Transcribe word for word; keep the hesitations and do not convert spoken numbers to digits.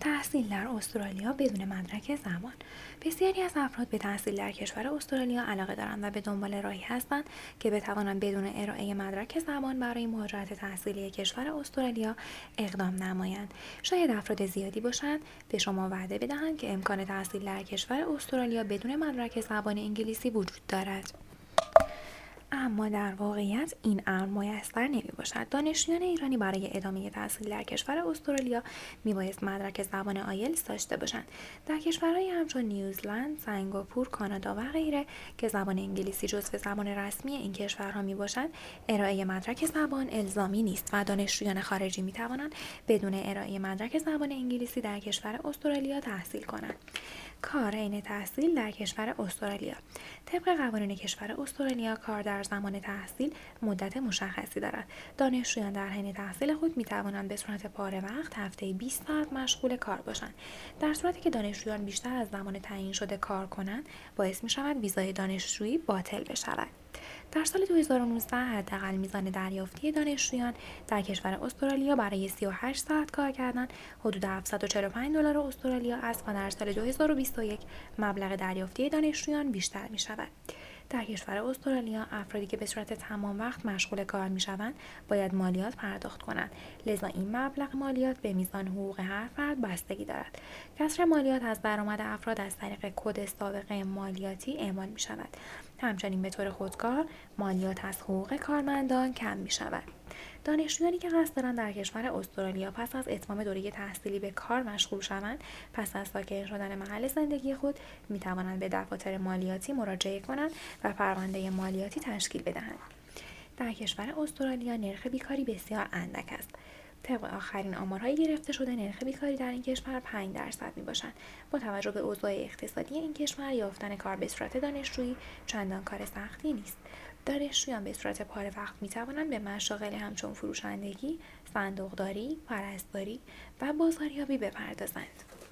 تحصیل در استرالیا بدون مدرک زبان. بسیاری از افراد به تحصیل در کشور استرالیا علاقه دارند و به دنبال راهی هستند که بتوانند بدون ارائه مدرک زبان برای مهاجرت تحصیلی کشور استرالیا اقدام نمایند. شاید افراد زیادی باشند به شما وعده بدهند که امکان تحصیل در کشور استرالیا بدون مدرک زبان انگلیسی وجود دارد. اما در واقعیت این امر میسر نمی باشد. دانشجویان ایرانی برای ادامه تحصیل در کشور استرالیا میبایست مدرک زبان آیلتس داشته باشند. در کشورهای همچون نیوزلند، سنگاپور، کانادا و غیره که زبان انگلیسی جزو زبان رسمی این کشورها می باشد، ارائه مدرک زبان الزامی نیست و دانشجویان خارجی می توانند بدون ارائه مدرک زبان انگلیسی در کشور استرالیا تحصیل کنند. کار عین تحصیل در کشور استرالیا. طبق قوانین کشور استرالیا، کار در زمان تحصیل مدت مشخصی دارد. دانشجویان در حین تحصیل خود می توانند به صورت پاره وقت هفته‌ای بیست ساعت مشغول کار باشند. در صورتی که دانشجویان بیشتر از زمان تعیین شده کار کنند، باعث می شود ویزای دانشجویی باطل بشود. در سال دو هزار و نوزده حداقل میزان دریافتی دانشجویان در کشور استرالیا برای سی و هشت ساعت کار کردن حدود هفتصد و چهل و پنج دلار استرالیا است و در سال دو هزار و بیست و یک مبلغ دریافتی دانشجویان بیشتر می شود. در کشور استرالیا افرادی که به صورت تمام وقت مشغول کار می شوند باید مالیات پرداخت کنند، لذا این مبلغ مالیات به میزان حقوق هر فرد بستگی دارد. کسر مالیات از درآمد افراد از طریق کد سابقه مالیاتی اعمال می شود. همچنین به طور خودکار مالیات از حقوق کارمندان کم می شود. دانشجویانی که قصد دارند در کشور استرالیا پس از اتمام دوره تحصیلی به کار مشغول شوند، پس از ساکن شدن محل زندگی خود می توانند به دفاتر مالیاتی مراجعه کنند و پرونده مالیاتی تشکیل بدهند. در کشور استرالیا نرخ بیکاری بسیار اندک است. طبق آخرین آمارهای گرفته شده نرخ بیکاری در این کشور پنج درصد می باشد. با توجه به اوضاع اقتصادی این کشور یافتن کار به صورت دانشجویی چندان کار سختی نیست. دانشجویان به صورت پاره وقت می توانند به مشاغل همچون فروشندگی، صندوقداری، پرستاری و بازاریابی بپردازند.